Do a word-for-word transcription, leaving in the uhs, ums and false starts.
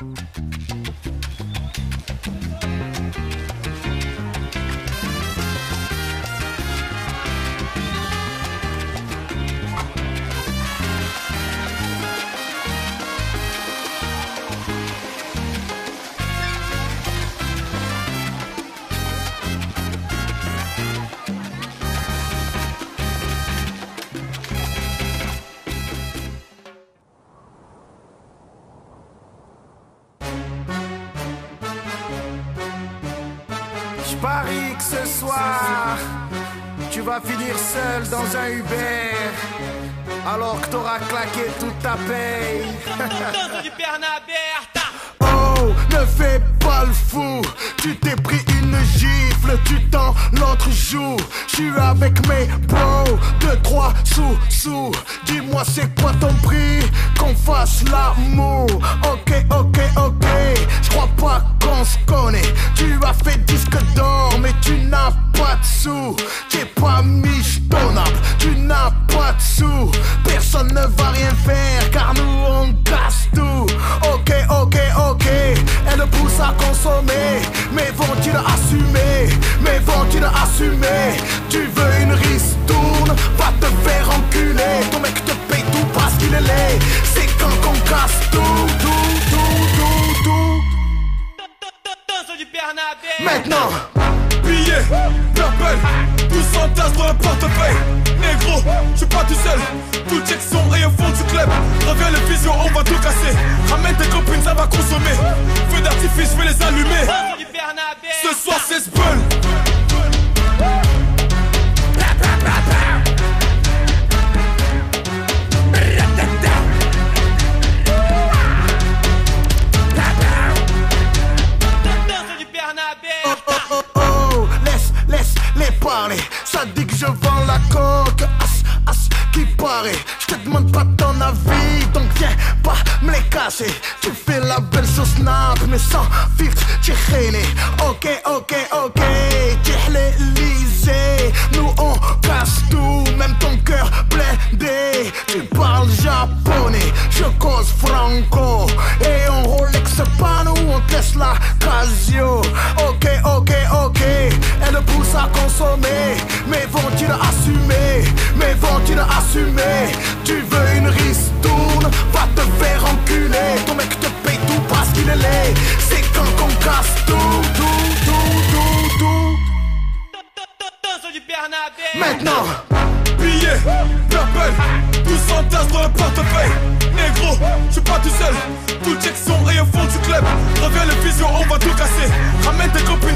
Parie que ce soir, tu vas finir seul dans un Uber, alors que t'auras claqué toute ta paye. Oh, ne fais pas le fou, tu t'es pris une gifle, tu t'en l'autre joue. J'suis avec mes bros, deux, trois sous, sous. Dis-moi c'est quoi ton prix, qu'on fasse l'amour. Ok, ok, ok, j'crois pas qu'on se connaît. Tu as fait disque d'or, mais tu n'as pas de sous. T'es pas michetonnable, tu n'as pas de sous. Personne ne va rien faire, car nous on casse tout. Ok, ok, ok, elle pousse à consommer. Mais vont-ils assumer, mais vont-ils assumer? Tu veux une ristourne, va te faire enculer. Ton mec te paye tout parce qu'il est laid. C'est quand qu'on casse tout, tout, tout, tout, tout. Maintenant, billets, purple, tous en tasse dans le portefeuille. Négro, je suis pas tout seul, tout check son et au fond du club. Reviens le visio, on va tout casser. Ramène tes copines, ça va consommer. Feux d'artifice, je vais les allumer. Ce soir c'est Spell. Parler. Ça dit que je vends la coque, as, as, qui paraît. Je te demande pas ton avis, donc viens pas me les casser. Tu fais la belle sauce snap, mais sans filtre, tu rené. Ok, ok, ok, tu l'Élysée. Nous on casse tout, même ton cœur blindé. Tu parles japonais, je cause franco. Et on Rolex pas nous, on te laisse la Casio. Ok, ok, ok, elle pousse à consommer. Mais vont-ils assumer, mais vont-ils assumer? Tu veux une ristourne, va te faire enculer. Ton mec te paye tout parce qu'il est laid. C'est quand qu'on casse tout, tout, tout, tout, tout. Maintenant, billets, purple, tous en tasse dans le portefeuille. Négro, je suis pas tout seul, tout check son et au fond du club. Reviens le visio, on va tout casser. Ramène tes copines,